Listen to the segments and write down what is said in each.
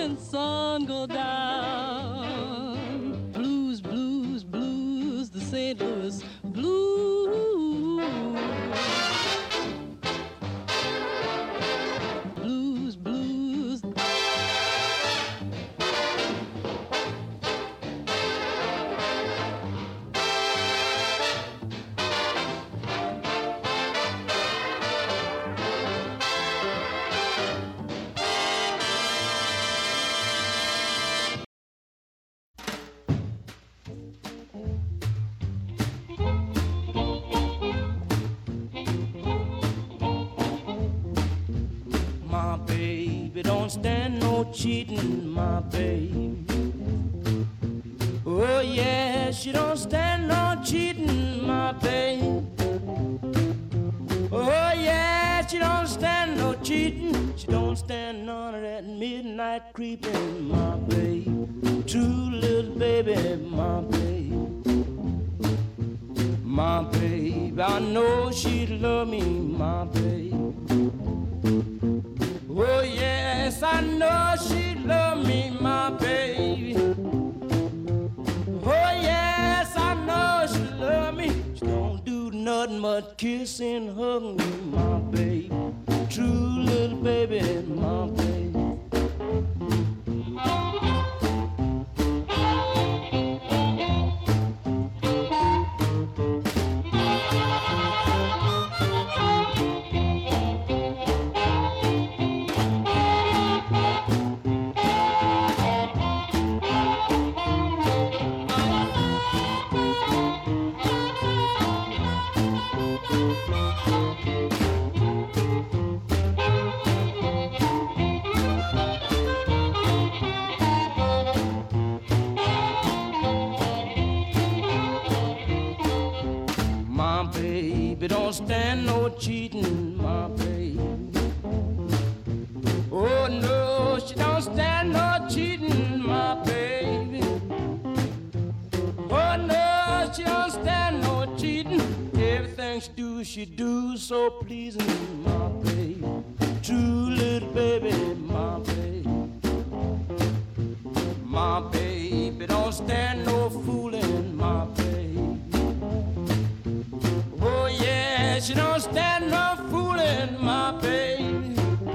when sun go down. Blues, blues, blues, the St. Louis blues. Blues, blues. My baby don't stand no cheating, my baby. Oh yeah, she don't stand no cheating, my baby. Oh yeah, she don't stand no cheating. She don't stand none of that midnight creeping, my baby. True little baby, my baby. My baby, I know she'd love me, my baby. Oh yes, I know she love me, my baby. Oh yes, I know she love me. She don't do nothing but kiss and hug me, my baby. True little baby, my baby. My baby don't stand no cheating, my baby. Oh no, she don't stand no cheating, my baby. Oh no, she don't stand no cheating. Everything she do so pleasing, my baby. True little baby, my baby. My baby don't stand no fooling, my baby. Oh yeah, she don't stand no fooling, my baby.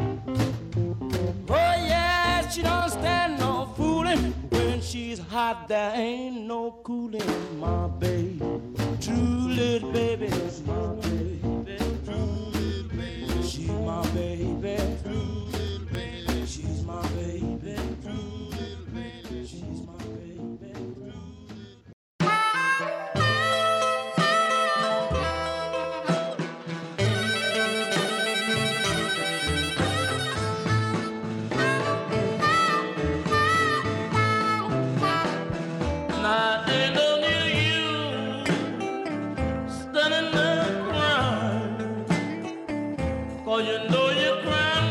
Oh yeah, she don't stand no fooling. When she's hot, there ain't no cooling, my baby. True little baby, my baby. True little baby, she's my baby. True little baby, she's my baby. True little baby, she's my baby. Now ain't no near you standing there crying, 'cause you know you're crying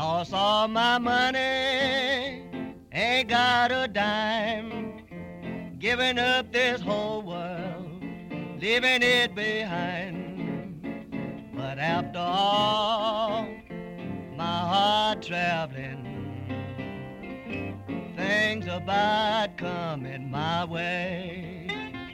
Lost all my money, ain't got a dime. Giving up this whole world, leaving it behind. But after all, my hard traveling, things about coming my way.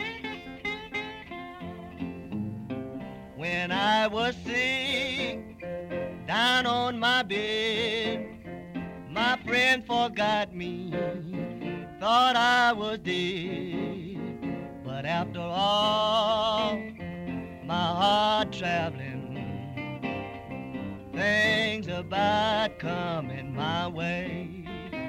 When I was sick, down on my bed, my friend forgot me, thought I was dead. But after all, my hard traveling, things about coming my way.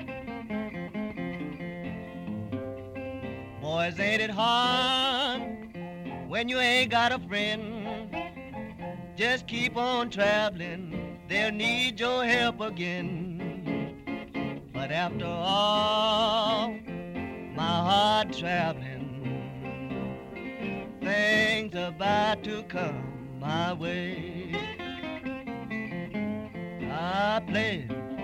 Boys, ain't it hard when you ain't got a friend? Just keep on traveling, they'll need your help again. But after all, my hard traveling, things about to come my way. I play.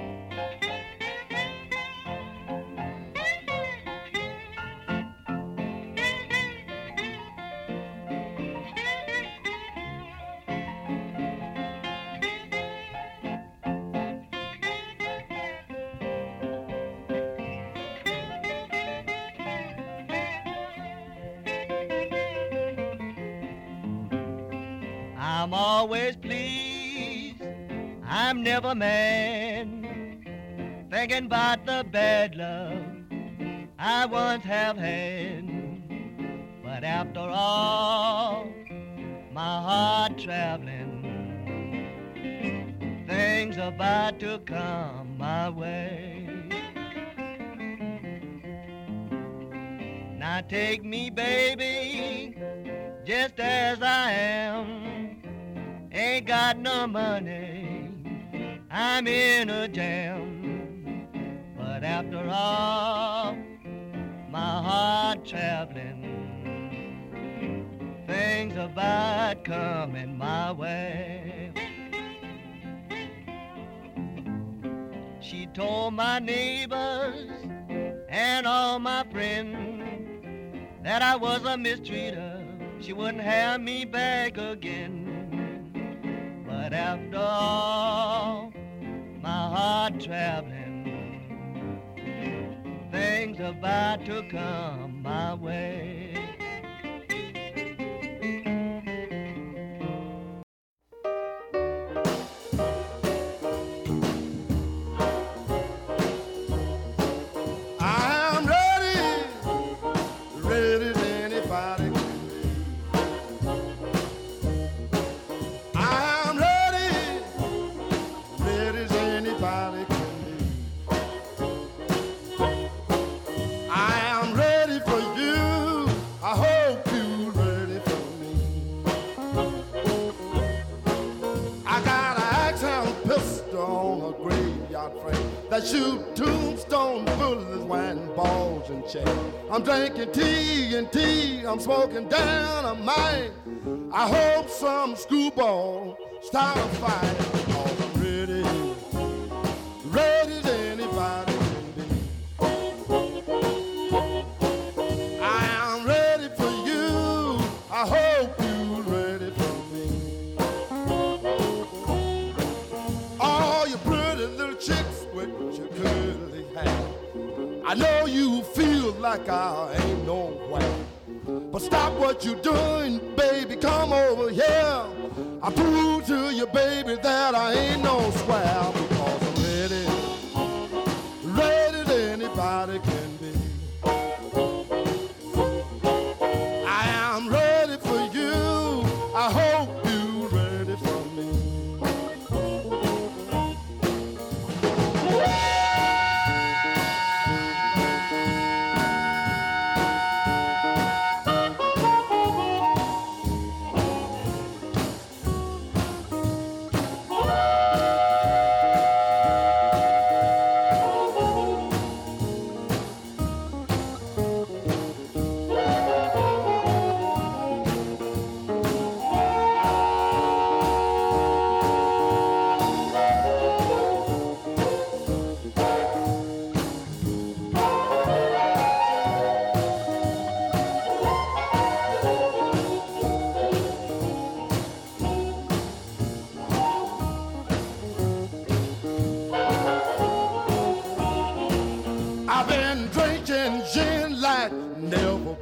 I'm always pleased, I'm never mad, thinking about the bad love I once have had. But after all, my hard traveling, things about to come my way. Now take me, baby, just as I am. Ain't got no money, I'm in a jam. But after all, my hard traveling, things about coming my way. She told my neighbors and all my friends that I was a mistreater, she wouldn't have me back again. But after all, my hard traveling, things about to come my way. I'm ready, ready as anybody can be. I'm ready, ready as anybody can be. I am ready for you, I hope you're ready for me. I got an axe-hound pistol on a graveyard frame that shoot tombstone bullets, wine balls and chain. I'm drinking tea and tea, I'm smoking dynamite. I hope some screwball start a fight. 'Cause I'm ready, ready as anybody can be. I am ready for you, I hope you're ready for me. All you pretty little chicks with your curly hair, I know you feel like I ain't nowhere. But stop what you're doing, baby, come over here. I prove to you, baby, that I ain't no square. Because I'm ready, ready as anybody can be. I am ready for you, I hope you're ready for me.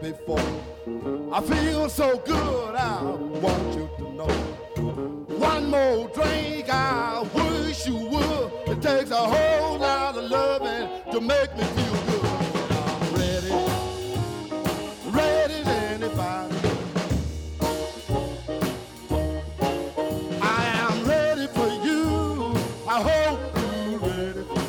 before. I feel so good, I want you to know. One more drink, I wish you would. It takes a whole lot of loving to make me feel good. I'm ready, ready as anybody. I am ready for you. I hope you're ready for me.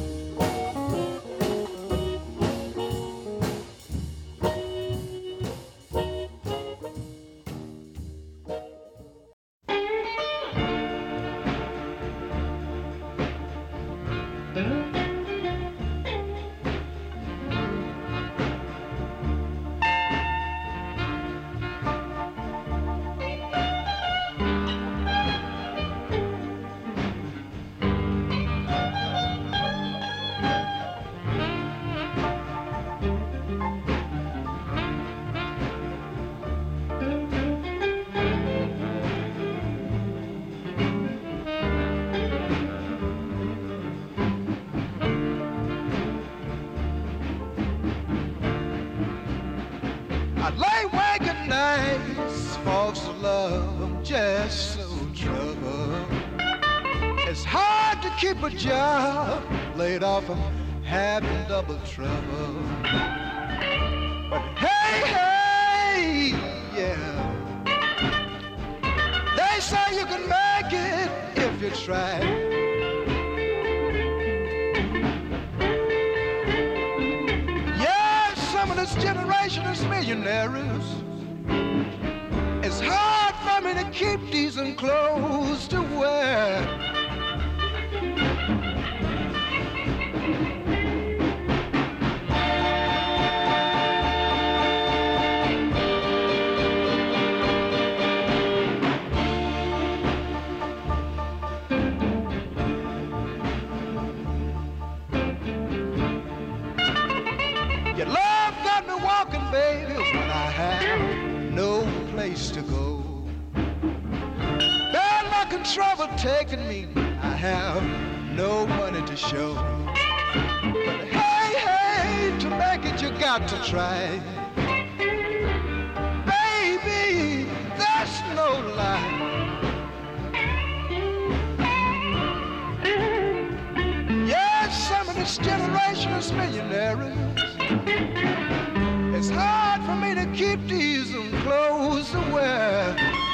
I lay awake at nights, folks love, I'm just so troubled. It's hard to keep a job, laid off, I'm having double trouble. But hey, hey, yeah, they say you can make it if you try. Some of this generation is millionaires. It's hard for me to keep decent clothes to wear. Your love got me walking, baby, when I have no place to go. Bad luck and trouble taking me, I have no money to show. But hey, hey, to make it you got to try. Baby, that's no lie. Yes, some of this generation is millionaires. It's hard for me to keep decent clothes to wear.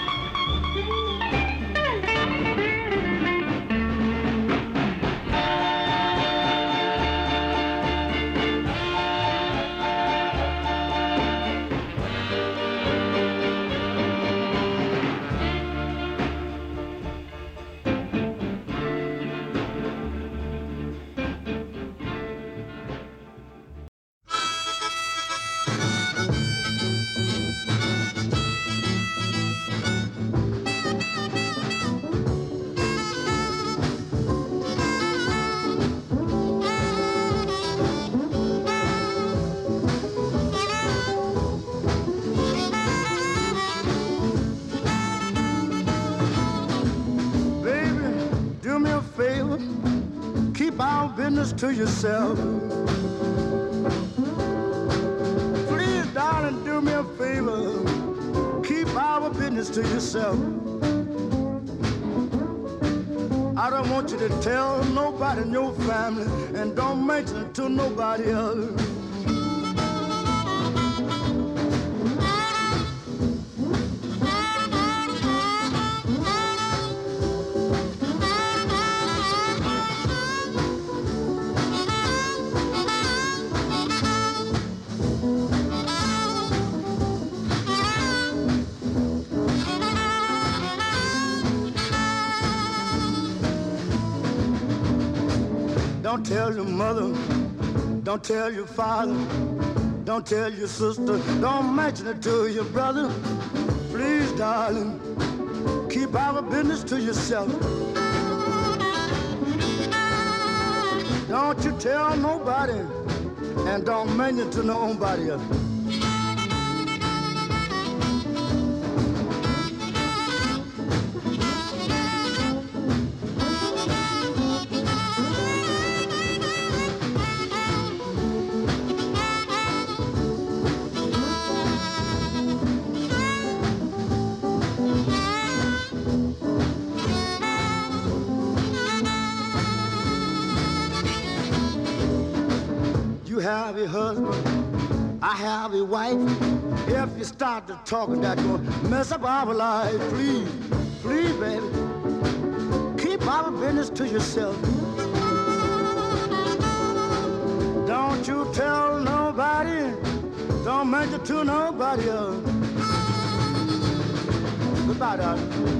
Keep our business to yourself. Please, darling, do me a favor. Keep our business to yourself. I don't want you to tell nobody in your family, and don't mention it to nobody else. Don't tell your mother, don't tell your father, don't tell your sister, don't mention it to your brother. Please, darling, keep our business to yourself. Don't you tell nobody, and don't mention it to nobody else. have a wife. If you start to talking, that will mess up our life. Please, please, baby, keep our business to yourself. Don't you tell nobody, don't mention to nobody else. Goodbye, darling.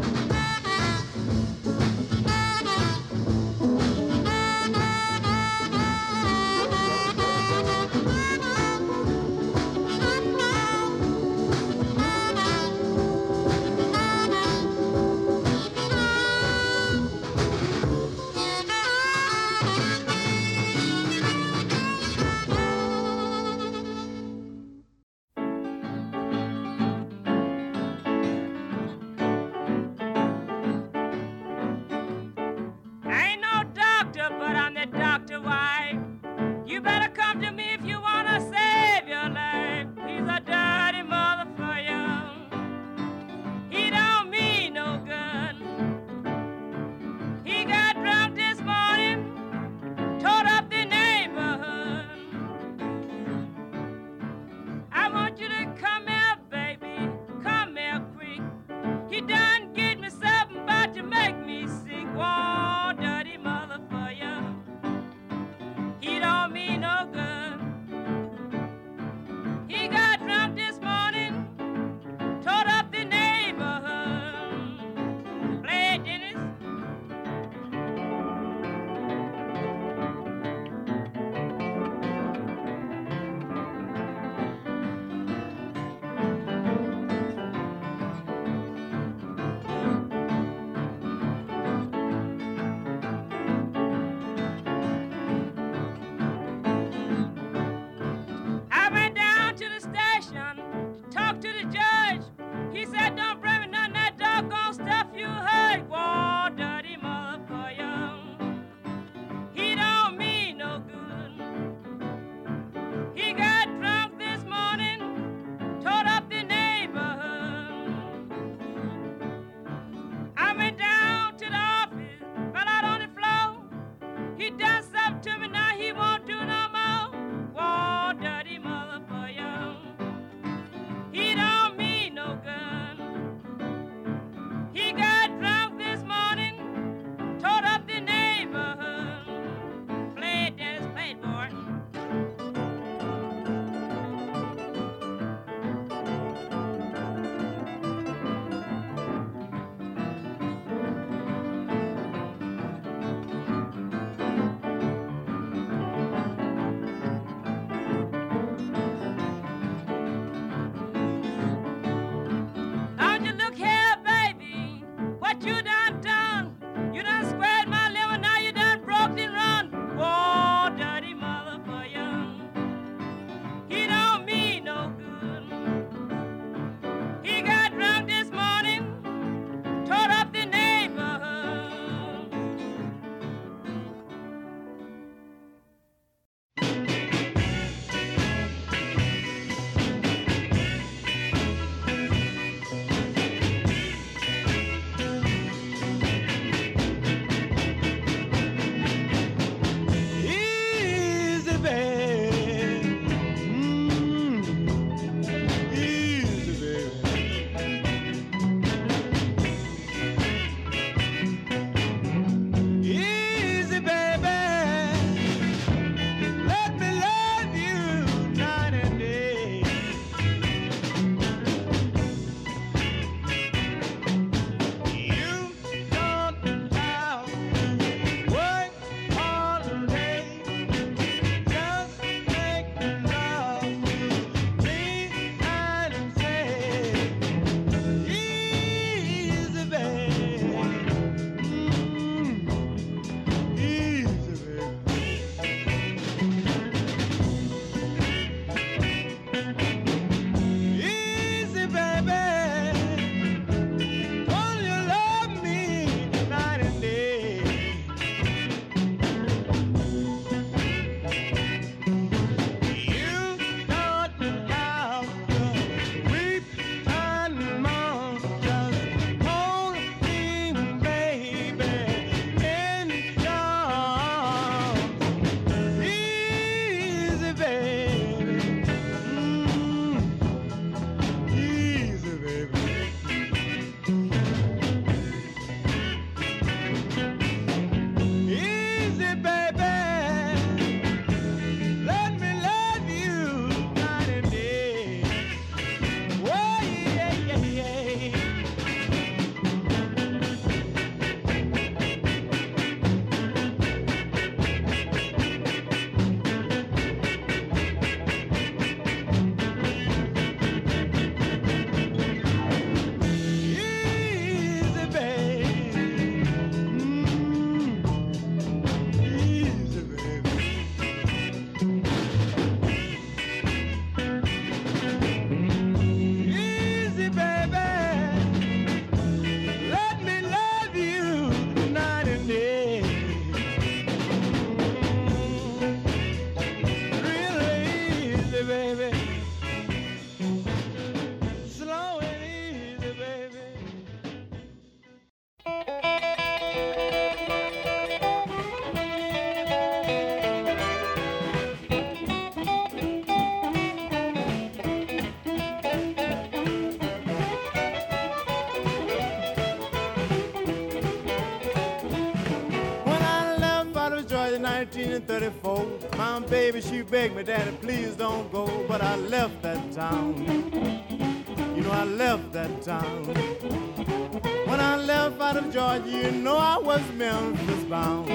1934. My baby, she begged me, Daddy, please don't go. But I left that town. You know, I left that town. When I left out of Georgia, you know I was Memphis bound.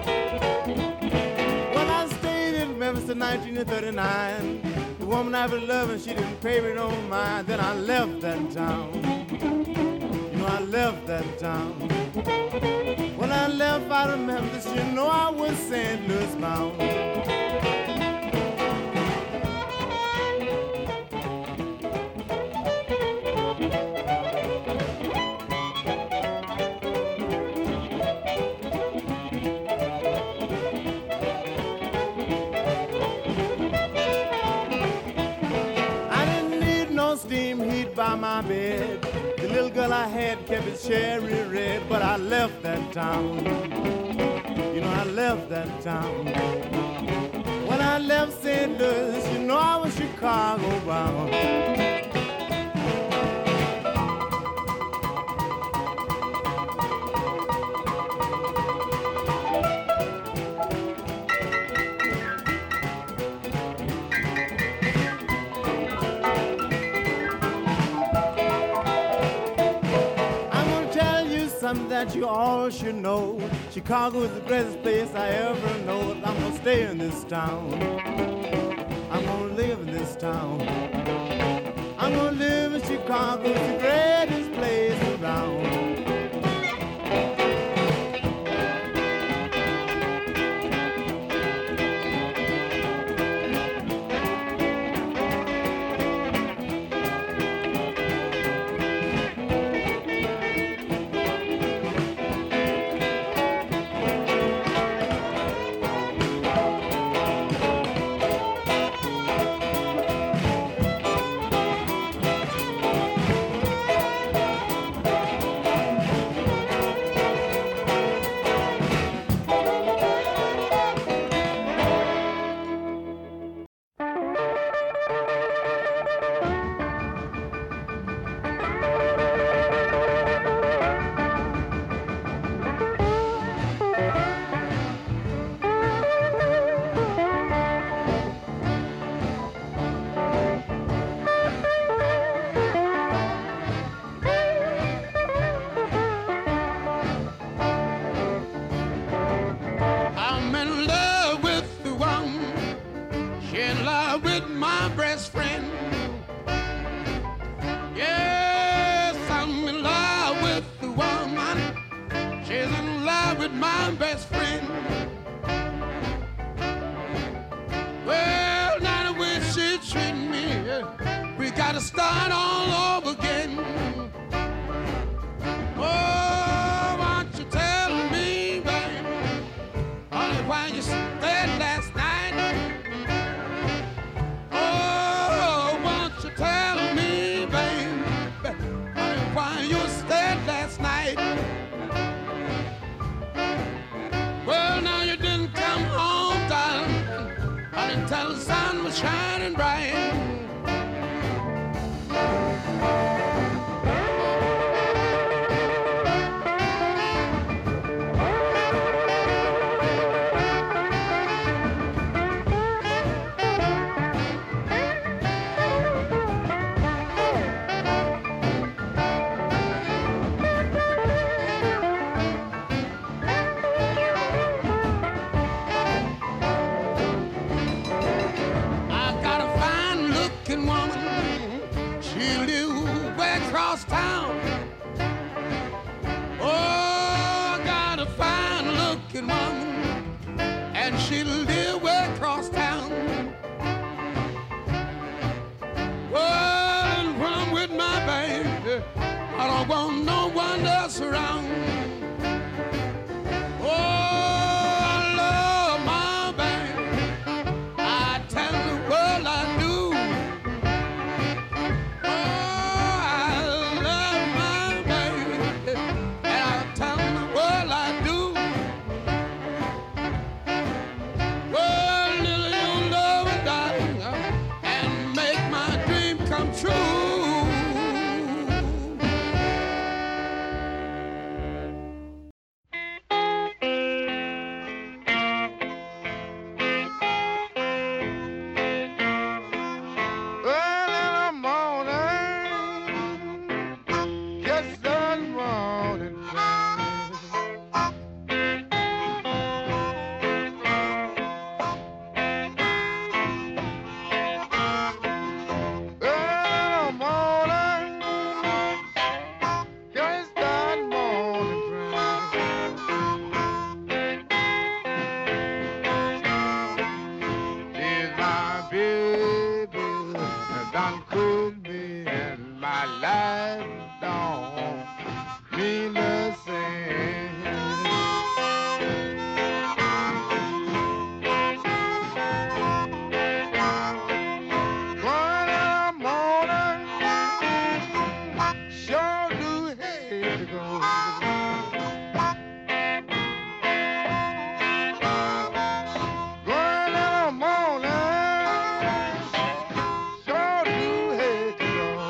Well, I stayed in Memphis in 1939. The woman I was loving, she didn't pay me no mind. Then I left that town. You know, I left that town. When I left out of Memphis, you know I was St. Louis bound. Steam heat by my bed. The little girl I had kept it cherry red, but I left that town. You know, I left that town. When I left St. Louis, you know I was Chicago bound. Something that you all should know. Chicago is the greatest place I ever know. I'm gonna stay in this town. I'm gonna live in this town. I'm gonna live in Chicago. It's the greatest place around. to go. Going in the morning, sure do hate to go.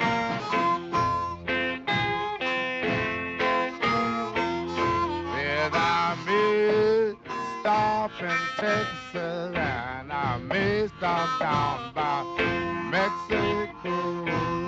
Yes, I may stop in Texas and I may stop down by Mexico.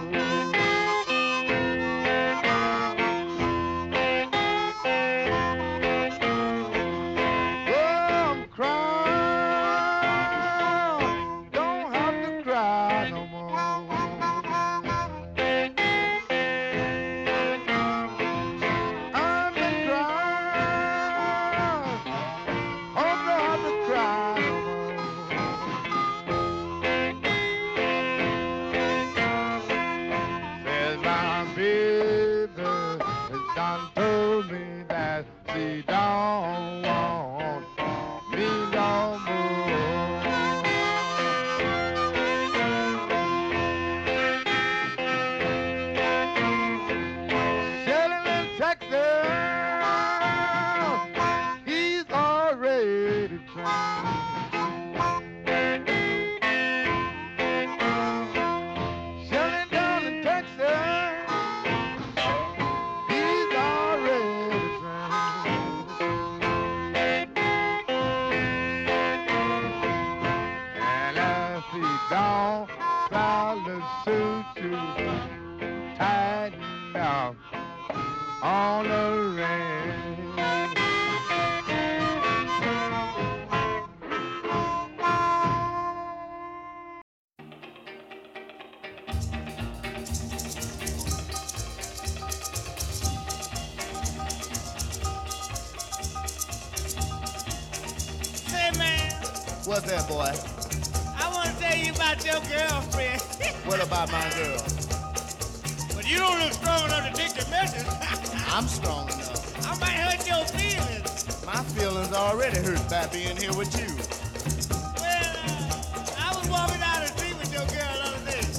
What's that, boy? I want to tell you about your girlfriend. What about my girl? But you don't look strong enough to take the message. I'm strong enough. I might hurt your feelings. My feelings already hurt by being here with you. Well, I was walking down the street with your girl the other day.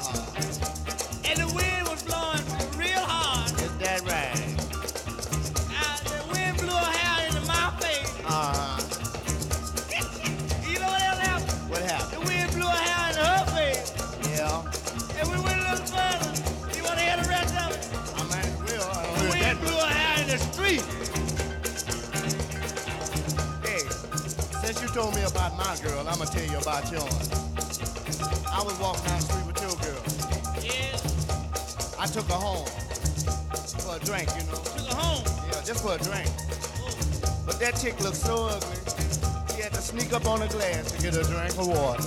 Uh-huh. And the wind was blowing real hard. Is that right? The wind blew her hair into my face. Uh-huh. What happened? The wind blew her hair into her face. Yeah. And we went a little further. You want to hear the rest of it? I might as well. The wind blew her hair in the street. Hey, since you told me about my girl, I'm going to tell you about yours. I was walking down the street with your girl. Yeah. I took her home for a drink, you know. Took her home? Yeah, just for a drink. Oh. But that chick looked so ugly. She had to sneak up on the glass to get a drink of water.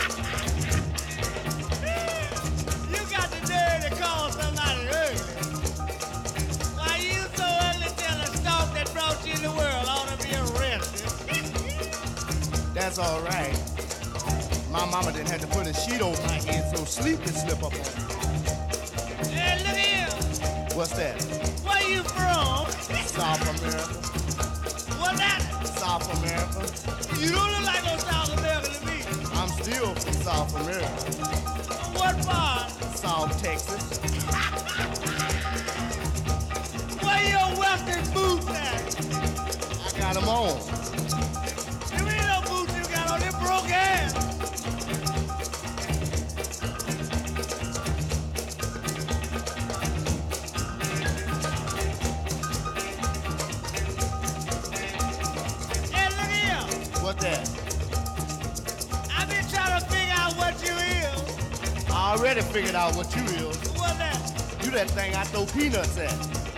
You got the nerve to call somebody ugly. Why, you so ugly till the stalk that brought you in the world ought to be arrested. That's all right. My mama didn't have to put a sheet over my head so sleep could slip up on me. Hey, look here. What's that? Where you from? South America. What's that? South America. You don't look like no South America to me. I'm still from South America. What part? South Texas. Where your Western boots at? I got them on. There ain't no boots you got on. They broke ass. What's that? I've been trying to figure out what you is. I already figured out what you is. What's that? You that thing I throw peanuts at.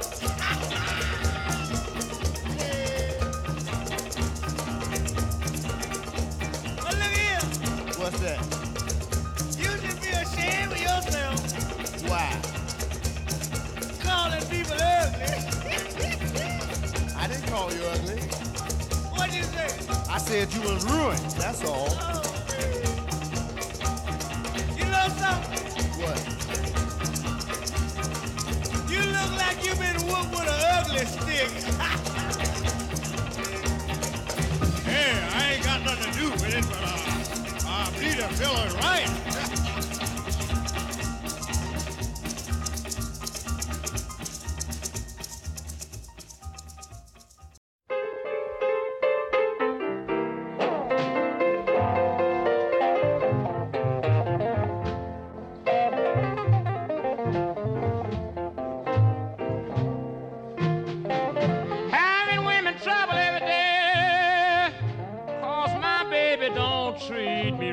Well, look here. What's that? You should be ashamed of yourself. Why? Calling people ugly. I didn't call you ugly. What'd you say? I said you was ruined, that's all. Oh. You know something? What? You look like you've been whooped with an ugly stick. Hey, I ain't got nothing to do with it, but I believe the fellow's right.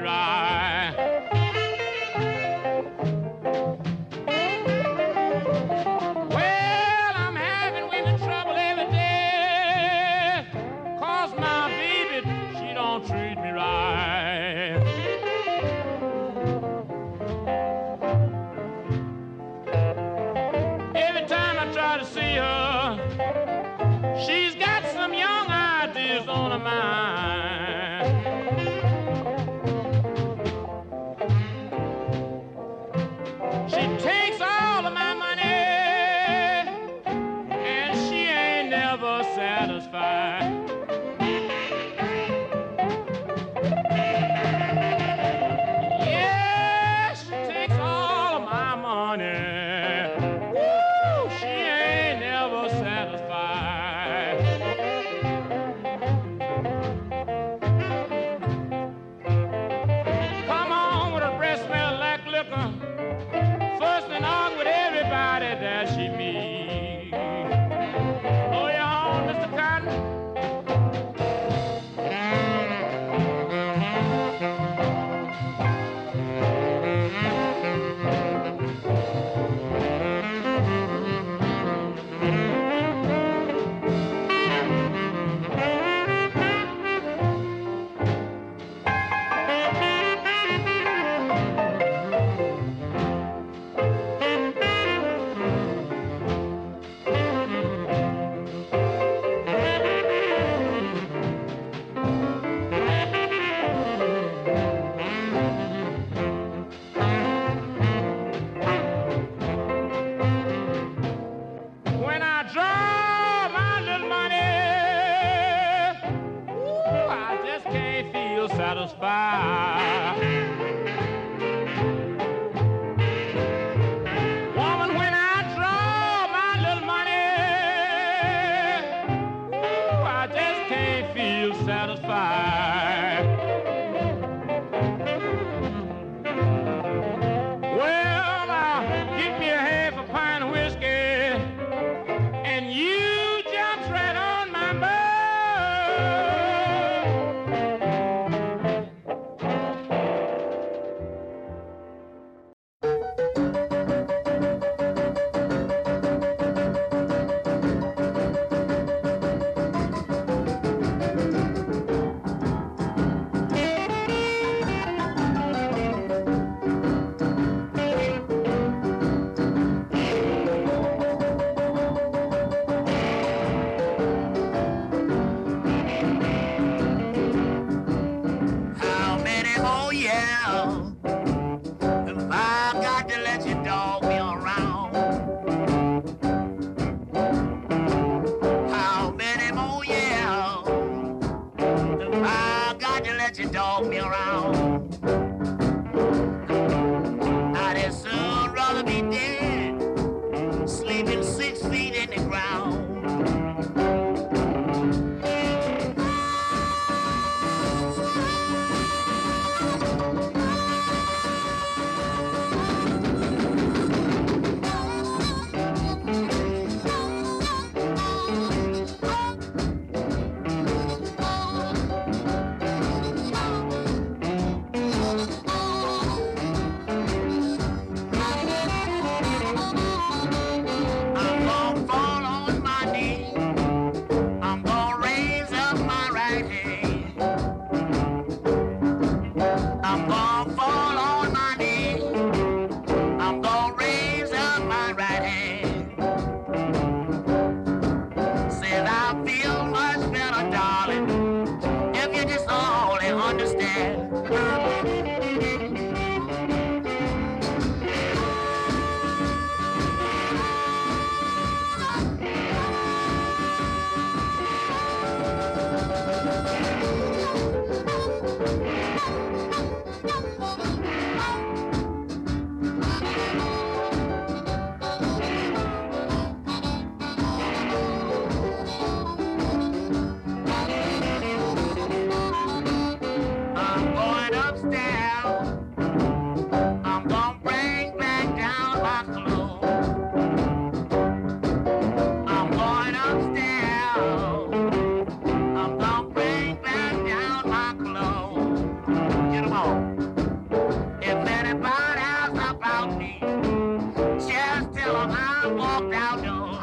right. Well, I'm having women trouble every day, 'cause my baby, she don't treat me right. Every time I try to see her, she's got some young ideas on her mind. She takes all of my money, and she ain't never satisfied. Yeah, she takes all of my money. Woo, she ain't never satisfied. Come on with a breath smell like liquor, fuss and argue with everybody that she meets. Oh, you on, Mr. Cotton? When I draw my little money, ooh, I just can't feel satisfied. Woman, when I draw my little money, ooh, I just can't feel satisfied. Well, now, give me a half a pint of whiskey, and you jumps right on my boat. I walked out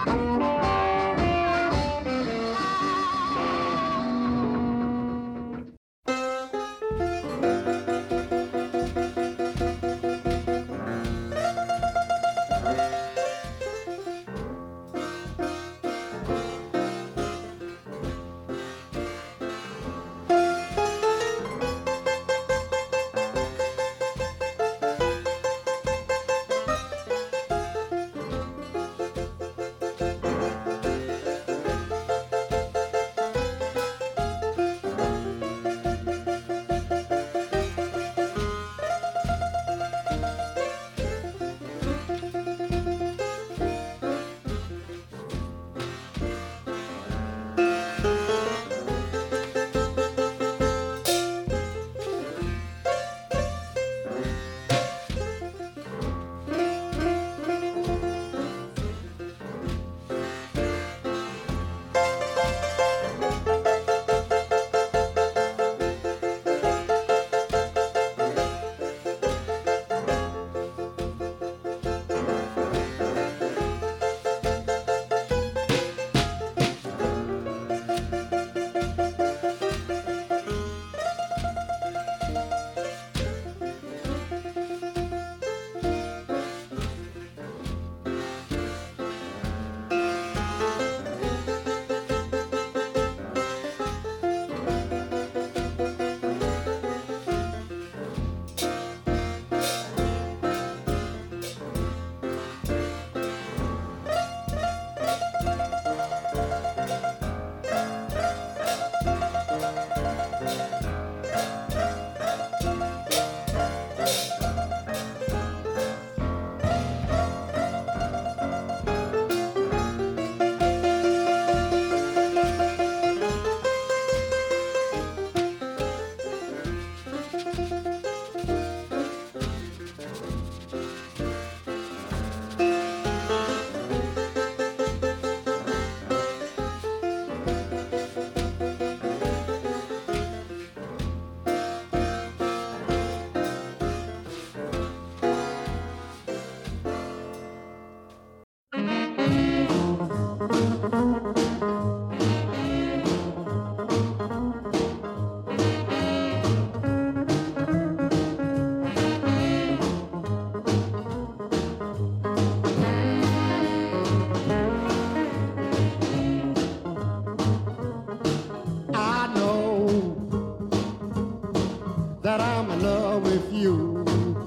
that I'm in love with you.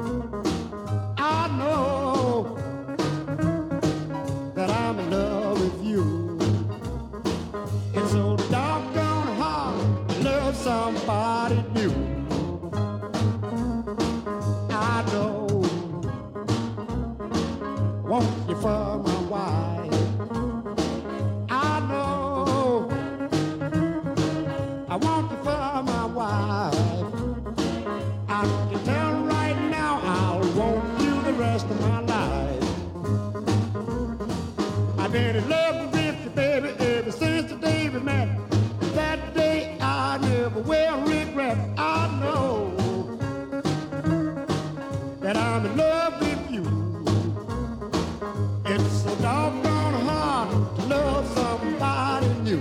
I know that I'm in love with you. It's so doggone hard to love somebody new. I know, want you for my wife. I know, I want you for my wife. I can tell right now I'll want you the rest of my life. I've been in love with you, baby, ever since the day we met. That day I never will regret. I know that I'm in love with you. It's so doggone hard to love somebody new.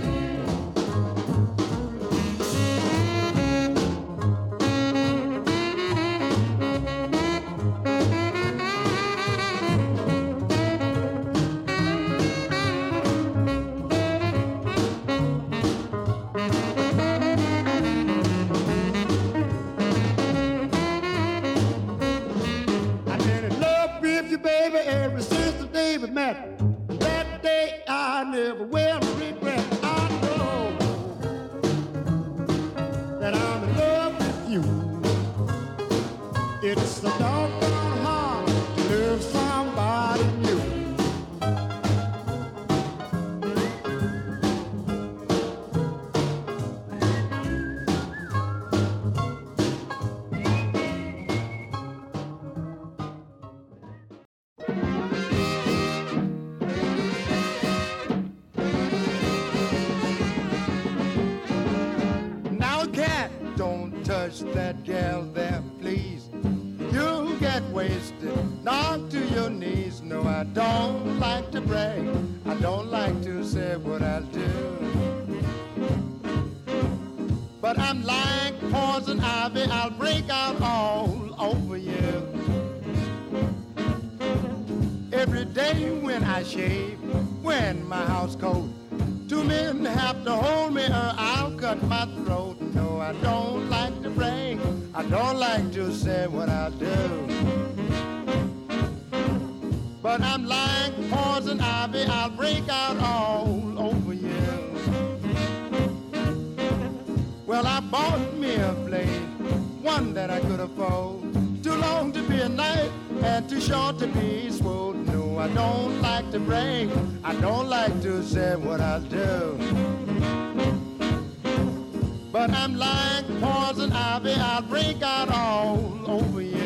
Baby, ever since the day we met, that day I never will regret. I know that I'm in love with you. It's so doggone hard to love somebody new. Touch that gal there, please. You'll get wasted, knocked to your knees. No, I don't like to brag. brag. I don't like to say what I do. But I'm like poison ivy, I'll break out all over you. Every day when I shave, when my house coat, 2 men have to hold me or I'll cut my throat. No, I don't like to brag, I don't like to say what I do. But I'm like poison ivy, I'll break out all over you. Well, I bought me a blade, one that I could afford. Too long to be a knife and too short to be swole. No, I don't like to brag, I don't like to say what I do. But I'm like poison ivy, I'll break out all over you.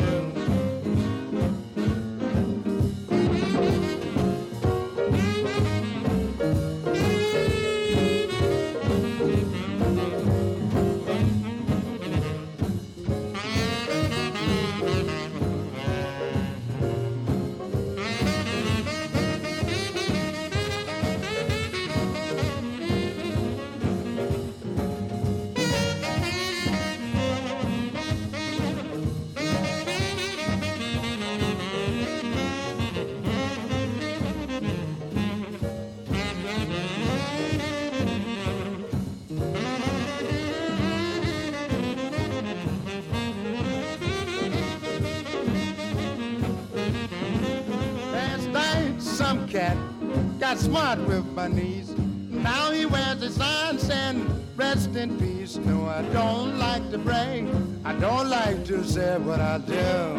Cat got smart with my knees. Now he wears a sign saying rest in peace. No, I don't like to brag, I don't like to say what I do.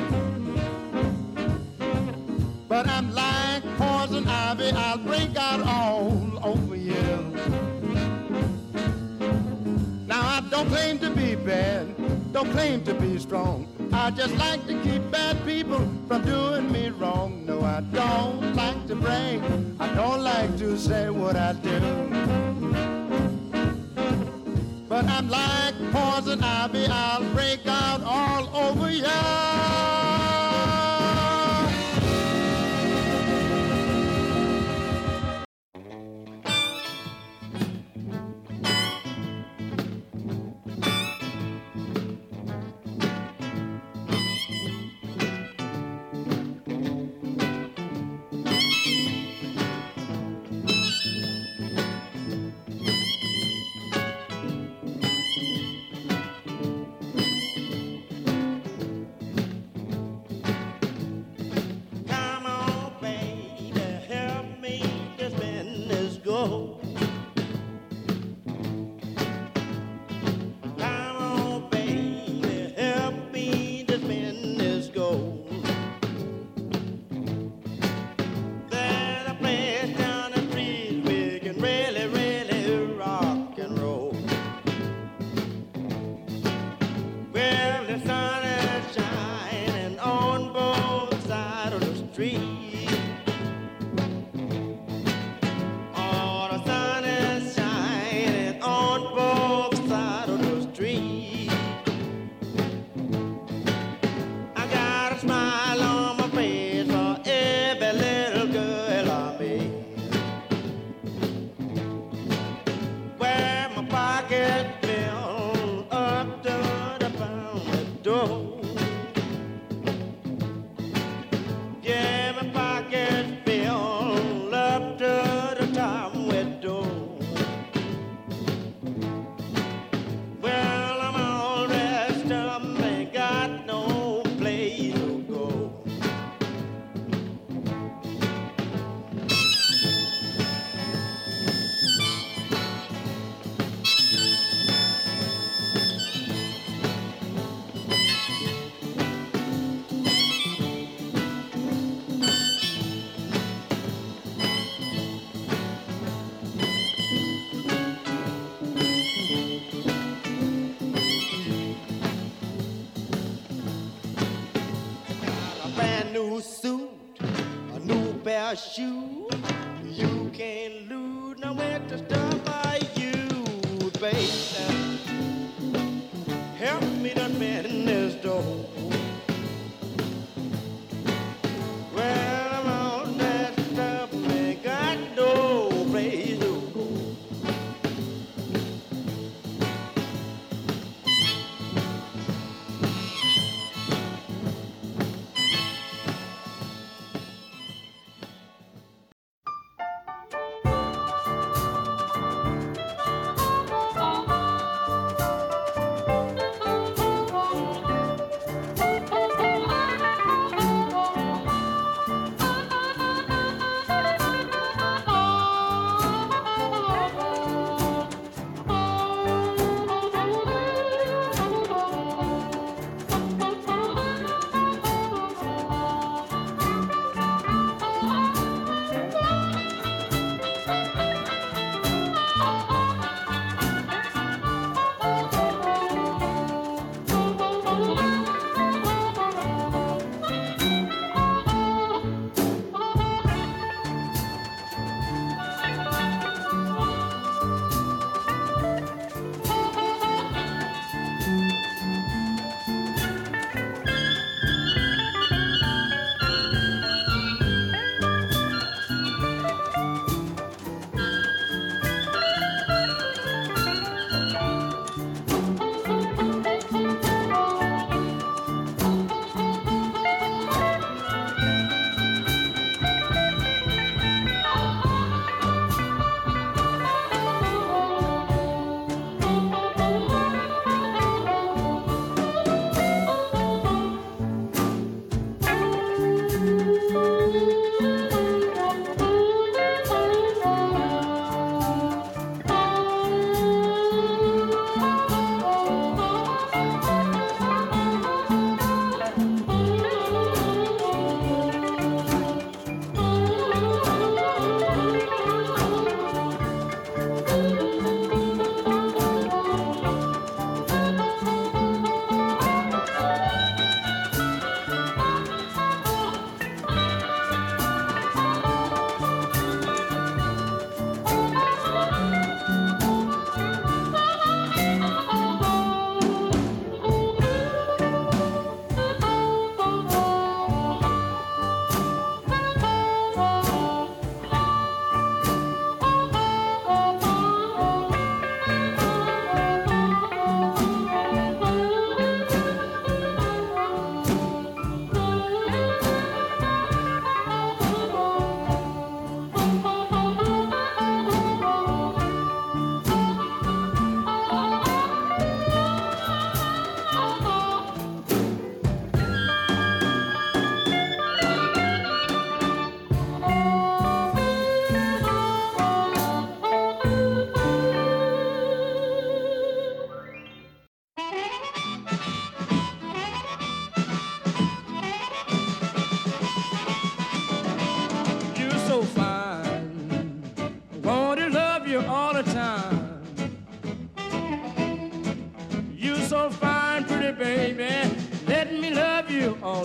But I'm like poison ivy, I'll break out all over you. Now I don't claim to be bad, don't claim to be strong. I just like to keep bad people from doing me wrong. No, I don't like to brag, I don't like to say what I do. But I'm like poison ivy, I'll break out all over ya. Shoe, you can't lose nowhere to stop by you, baby. Help me to mend this door. Well, I'm all that stuff, ain't got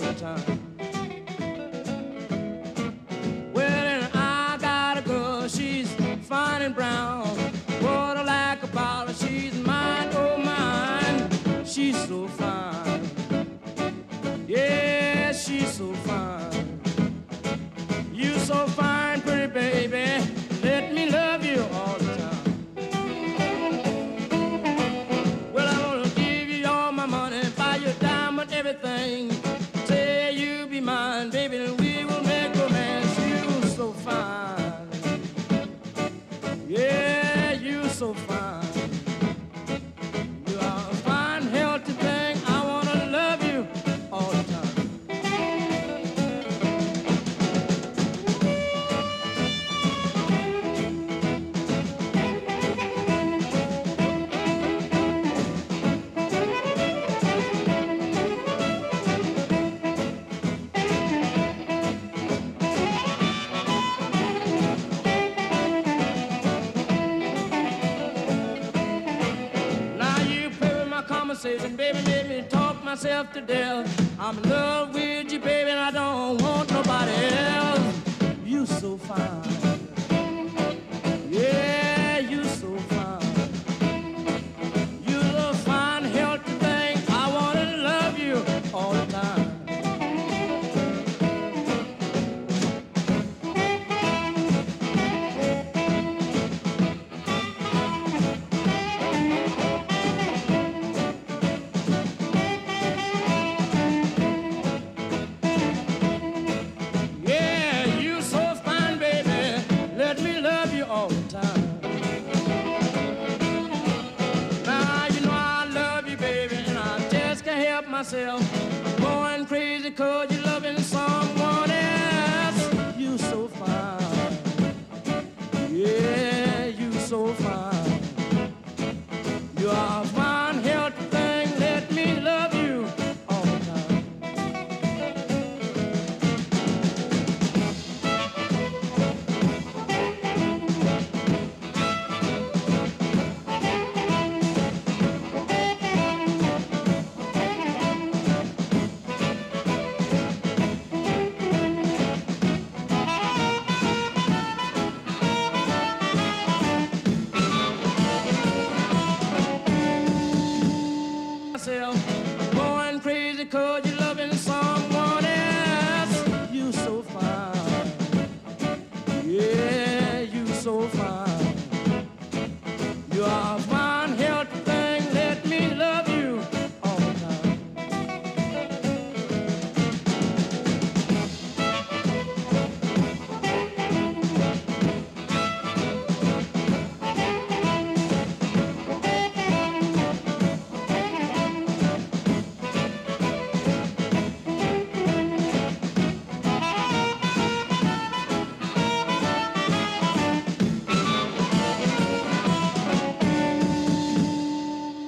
the time. Well, and I got a girl, she's fine and brown. What I like about her, she's mine, oh mine. She's so fine. Yeah, she's so fine. You so fine, pretty baby. Let me love you all the time. Well, I'm gonna give you all my money, buy you diamond, everything. Say you be mine, baby, and we will make romance. You so fine. Yeah, you so fine. You are a fine, healthy thing. I wanna love you all the time. Now you play with my conversation, baby, made me talk myself to death. I'm in love with you, baby, and I don't want nobody else. You so fine. Yeah, you so fine. You a fine, healthy thing. I wanna love you all the time. Yeah, you so fine, baby. Let me love you all the time. Now you know I love you, baby, and I just can't help myself. I'm going crazy 'cause you're loving someone else.